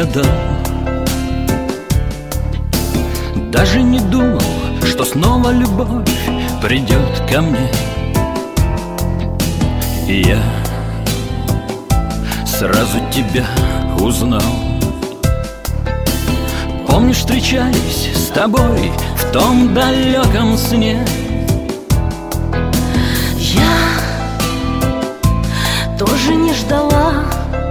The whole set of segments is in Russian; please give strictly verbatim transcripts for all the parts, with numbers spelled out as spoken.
гадал, даже не думал, что снова любовь придет ко мне. И я сразу тебя узнал. Помнишь, встречались с тобой в том далеком сне? Я тоже не ждала.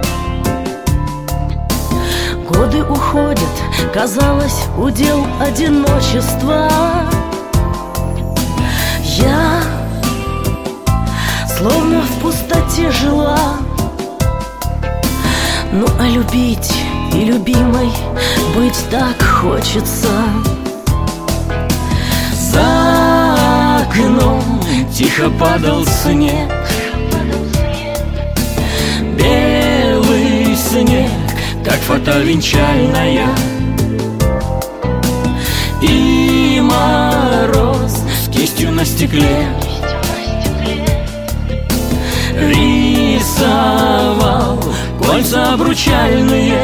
Годы уходят, казалось, удел одиночества. Я словно в пустоте жила. Ну а любить и любимой быть так хочется. За окном тихо падал снег, белый снег, как фата венчальная. И мороз с кистью на стекле рисовал кольца обручальные.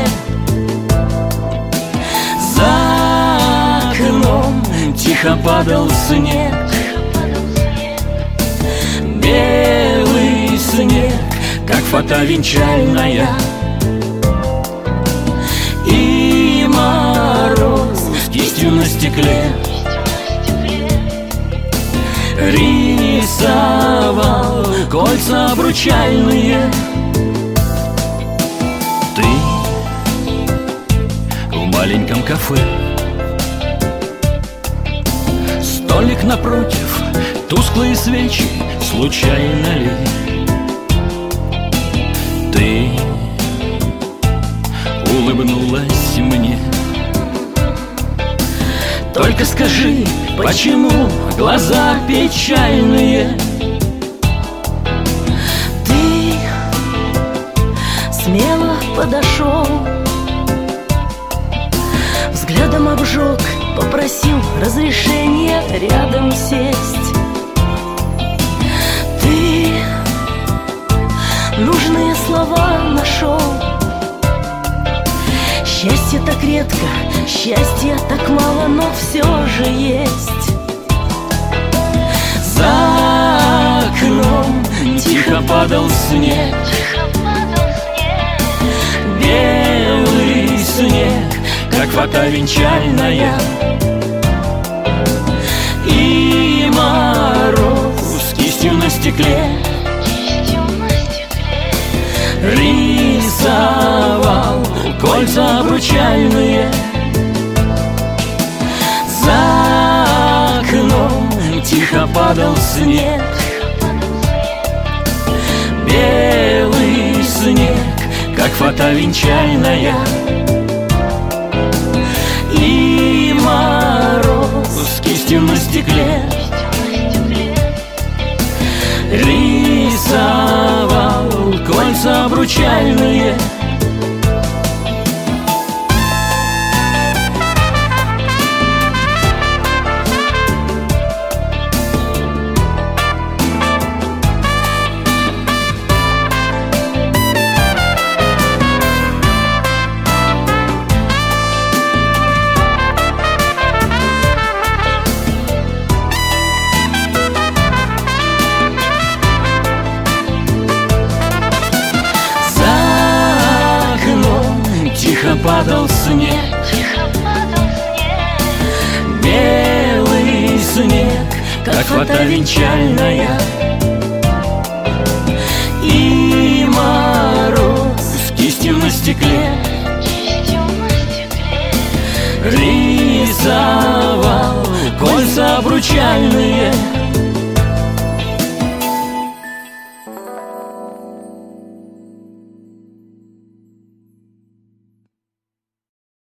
За окном тихо падал снег, белый снег, как фата венчальная. И мороз с кистью на стекле рисовал кольца обручальные. Ты в маленьком кафе, столик напротив, тусклые свечи, случайно ли? Ты улыбнулась мне. Только скажи, почему глаза печальные? Ты смело подошел, взглядом обжег, попросил разрешения рядом сесть. Ты нужные слова нашел. Счастье так редко, счастья так мало, но все же есть. За окном тихо падал снег, белый снег, как фата венчальная. И мороз с кистью на стекле рисовал кольца обручальные. За окном тихо падал снег, белый снег, как фата венчальная. И мороз с кистью на стекле рисовал кольца обручальные. Тихо падал снег, белый снег, как фата венчальная. И мороз с кистью на стекле рисовал кольца обручальные.